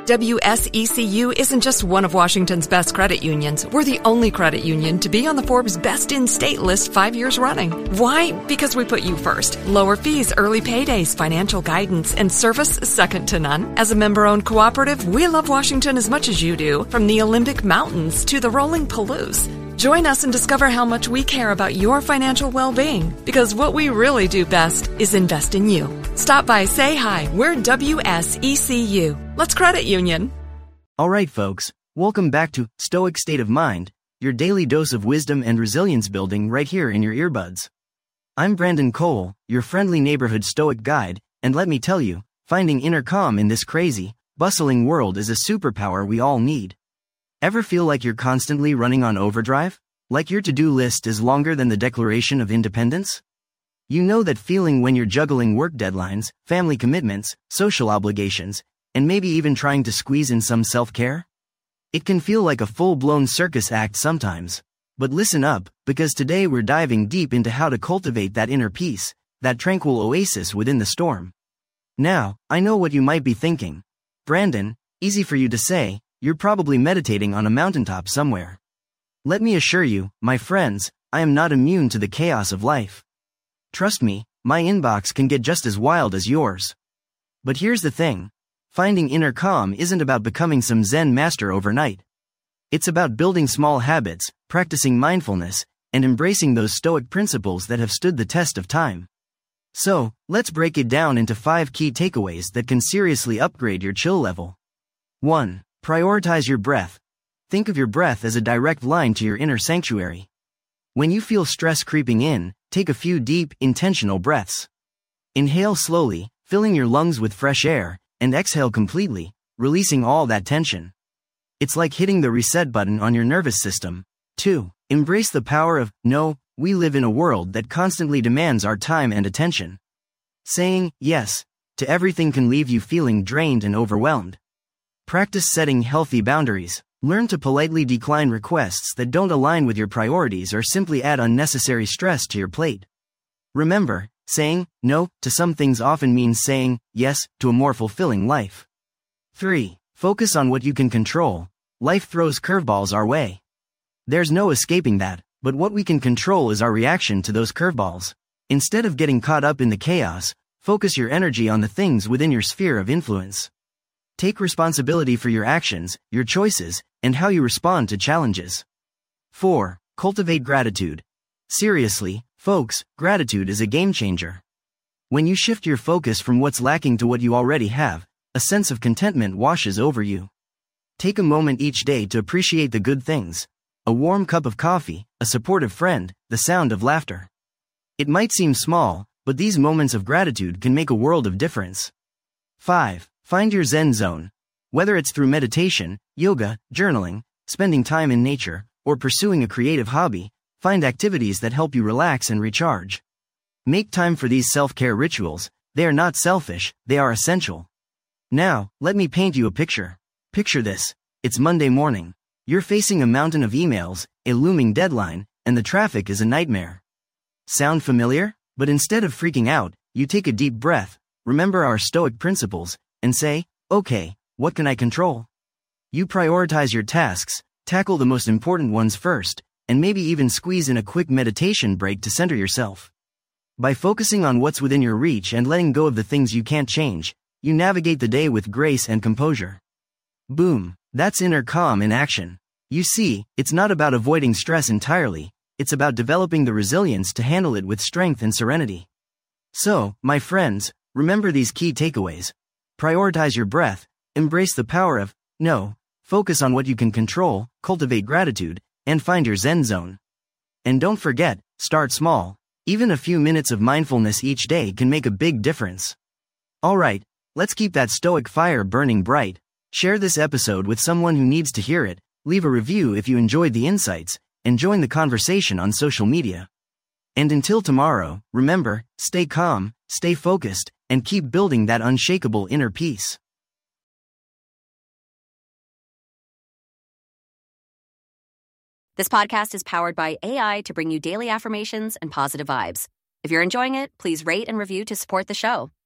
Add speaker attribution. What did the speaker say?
Speaker 1: WSECU isn't just one of Washington's best credit unions. We're the only credit union to be on the Forbes Best in State list 5 years running. Why? Because we put you first. Lower fees, early paydays, financial guidance, and service second to none. As a member-owned cooperative, we love Washington as much as you do, from the Olympic Mountains to the rolling Palouse. Join us and discover how much we care about your financial well-being, because what we really do best is invest in you. Stop by, say hi. We're WSECU. Let's credit union.
Speaker 2: All right, folks. Welcome back to Stoic State of Mind, your daily dose of wisdom and resilience building right here in your earbuds. I'm Brandon Cole, your friendly neighborhood Stoic guide, and let me tell you, finding inner calm in this crazy, bustling world is a superpower we all need. Ever feel like you're constantly running on overdrive? Like your to-do list is longer than the Declaration of Independence? You know that feeling when you're juggling work deadlines, family commitments, social obligations, and maybe even trying to squeeze in some self-care? It can feel like a full-blown circus act sometimes. But listen up, because today we're diving deep into how to cultivate that inner peace, that tranquil oasis within the storm. Now, I know what you might be thinking. Brandon, easy for you to say, you're probably meditating on a mountaintop somewhere. Let me assure you, my friends, I am not immune to the chaos of life. Trust me, my inbox can get just as wild as yours. But here's the thing. Finding inner calm isn't about becoming some Zen master overnight. It's about building small habits, practicing mindfulness, and embracing those Stoic principles that have stood the test of time. So, let's break it down into 5 key takeaways that can seriously upgrade your chill level. 1. Prioritize your breath. Think of your breath as a direct line to your inner sanctuary. When you feel stress creeping in, take a few deep, intentional breaths. Inhale slowly, filling your lungs with fresh air, and exhale completely, releasing all that tension. It's like hitting the reset button on your nervous system. 2. Embrace the power of no. We live in a world that constantly demands our time and attention. Saying yes to everything can leave you feeling drained and overwhelmed. Practice setting healthy boundaries. Learn to politely decline requests that don't align with your priorities or simply add unnecessary stress to your plate. Remember, saying no to some things often means saying yes to a more fulfilling life. 3. Focus on what you can control. Life throws curveballs our way. There's no escaping that, but what we can control is our reaction to those curveballs. Instead of getting caught up in the chaos, focus your energy on the things within your sphere of influence. Take responsibility for your actions, your choices, and how you respond to challenges. 4. Cultivate gratitude. Seriously, folks, gratitude is a game changer. When you shift your focus from what's lacking to what you already have, a sense of contentment washes over you. Take a moment each day to appreciate the good things. A warm cup of coffee, a supportive friend, the sound of laughter. It might seem small, but these moments of gratitude can make a world of difference. 5. Find your Zen zone. Whether it's through meditation, yoga, journaling, spending time in nature, or pursuing a creative hobby, find activities that help you relax and recharge. Make time for these self-care rituals. They are not selfish, they are essential. Now, let me paint you a picture. Picture this. It's Monday morning. You're facing a mountain of emails, a looming deadline, and the traffic is a nightmare. Sound familiar? But instead of freaking out, you take a deep breath, remember our Stoic principles, and say, okay, what can I control? You prioritize your tasks, tackle the most important ones first, and maybe even squeeze in a quick meditation break to center yourself. By focusing on what's within your reach and letting go of the things you can't change, you navigate the day with grace and composure. Boom, that's inner calm in action. You see, it's not about avoiding stress entirely, it's about developing the resilience to handle it with strength and serenity. So, my friends, remember these key takeaways. Prioritize your breath, embrace the power of no, focus on what you can control, cultivate gratitude, and find your Zen zone. And don't forget, start small. Even a few minutes of mindfulness each day can make a big difference. Alright, let's keep that Stoic fire burning bright. Share this episode with someone who needs to hear it, leave a review if you enjoyed the insights, and join the conversation on social media. And until tomorrow, remember, stay calm, stay focused, and keep building that unshakable inner peace.
Speaker 3: This podcast is powered by AI to bring you daily affirmations and positive vibes. If you're enjoying it, please rate and review to support the show.